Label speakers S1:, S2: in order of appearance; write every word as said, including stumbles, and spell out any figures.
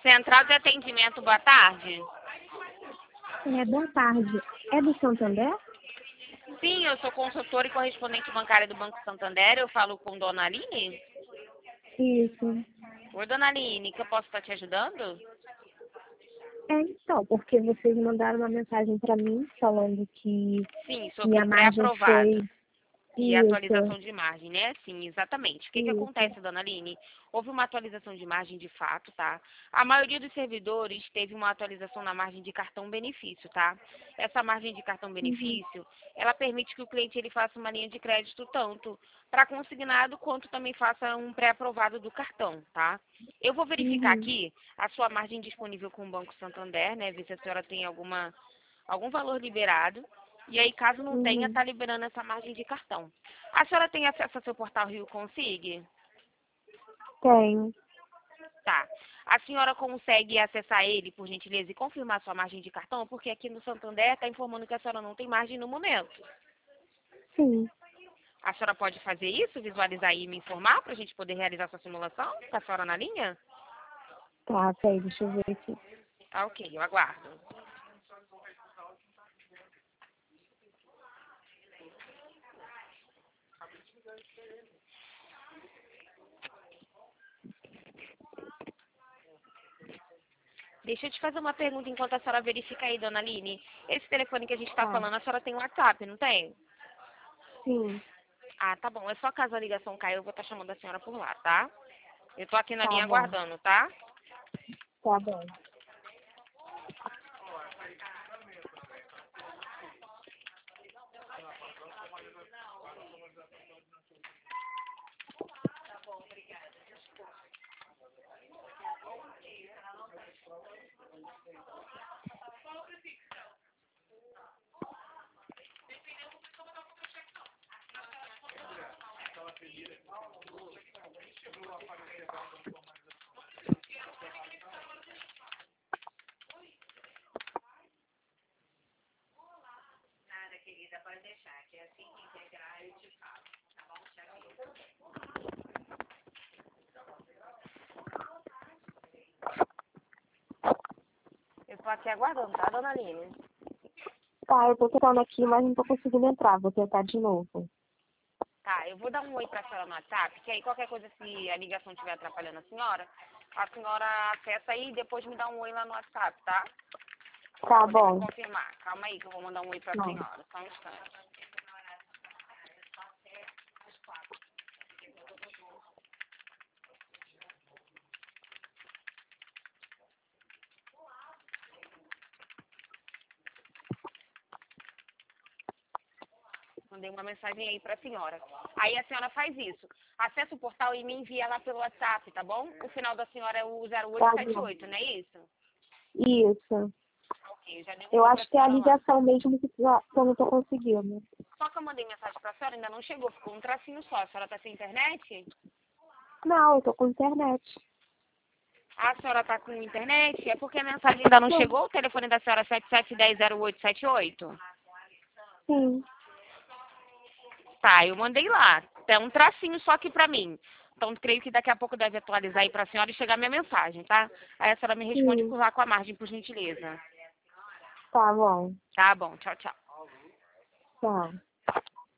S1: Central de atendimento, boa tarde.
S2: É, boa tarde. É do Santander?
S1: Sim, eu sou consultora e correspondente bancária do Banco Santander. Eu falo com Dona Aline.
S2: Isso.
S1: Oi, Dona Aline, que eu posso estar te ajudando?
S2: É, então, porque vocês mandaram uma mensagem para mim falando que
S1: Sim, sobre
S2: minha
S1: o
S2: margem foi
S1: pré-aprovado e
S2: isso,
S1: atualização de margem, né? Sim, exatamente. O que que
S2: isso.
S1: acontece, Dona Aline? Houve uma atualização de margem de fato, tá? A maioria dos servidores teve uma atualização na margem de cartão benefício, tá? Essa margem de cartão
S2: Uhum.
S1: benefício, ela permite que o cliente ele faça uma linha de crédito tanto para consignado quanto também faça um pré-aprovado do cartão, tá? Eu vou verificar
S2: Uhum.
S1: aqui a sua margem disponível com o Banco Santander, né? Ver se a senhora tem alguma algum valor liberado. E aí, caso não tenha,
S2: Uhum.
S1: tá liberando essa margem de cartão. A senhora tem acesso ao seu portal Rio Consig?
S2: Tenho.
S1: Tá. A senhora consegue acessar ele, por gentileza, e confirmar sua margem de cartão? Porque aqui no Santander está informando que a senhora não tem margem no momento.
S2: Sim.
S1: A senhora pode fazer isso, visualizar aí e me informar para a gente poder realizar sua simulação com a senhora na linha?
S2: Tá, peraí, deixa eu ver aqui.
S1: Tá, ok, eu aguardo. Deixa eu te fazer uma pergunta enquanto a senhora verifica aí, dona Aline. Esse telefone que a gente está
S2: Tá.
S1: falando, a senhora tem WhatsApp, não tem?
S2: Sim.
S1: Ah, tá bom. É só caso a ligação caia, eu vou estar chamando a senhora por lá, tá? Eu tô aqui na
S2: Tá
S1: linha
S2: bom.
S1: aguardando, tá?
S2: Tá bom.
S1: Nada, querida, pode deixar, que assim que integrar eu te falo, tá bom? Eu tô aqui aguardando, tá, dona Aline?
S2: Tá, eu tô tentando aqui, mas não tô conseguindo entrar. Vou tentar de novo.
S1: Tá, eu vou dar um oi pra senhora no WhatsApp, que aí qualquer coisa, se a ligação estiver atrapalhando a senhora, a senhora acessa aí e depois me dá um oi lá no WhatsApp, tá? Pra
S2: Tá
S1: poder me
S2: bom.
S1: confirmar. Calma aí que eu vou mandar um oi pra
S2: Não.
S1: senhora, só um instante. Mandei uma mensagem aí pra senhora. Aí a senhora faz isso. Acessa o portal e me envia lá pelo WhatsApp, tá bom? O final da senhora é o zero oito
S2: Tá
S1: sete
S2: bom.
S1: oito, não é isso?
S2: Isso.
S1: Ok, eu já dei um
S2: Eu
S1: oi pra
S2: acho que é a
S1: senhora lá.
S2: ligação mesmo que já- que eu não tô conseguindo.
S1: Só que eu mandei mensagem pra senhora, ainda não chegou, ficou um tracinho só. A senhora tá sem internet?
S2: Não, eu tô com internet.
S1: A senhora tá com internet? É porque a mensagem ainda não
S2: Sim.
S1: chegou? O telefone da senhora é sete sete um zero zero oito sete oito?
S2: Sim.
S1: Tá, eu mandei lá. Tem um tracinho só aqui pra mim. Então, creio que daqui a pouco deve atualizar aí pra senhora e chegar minha mensagem, tá? Aí a senhora me responde
S2: Sim.
S1: por lá com a margem, por gentileza.
S2: Tá bom.
S1: Tá bom, tchau, tchau.
S2: Tá.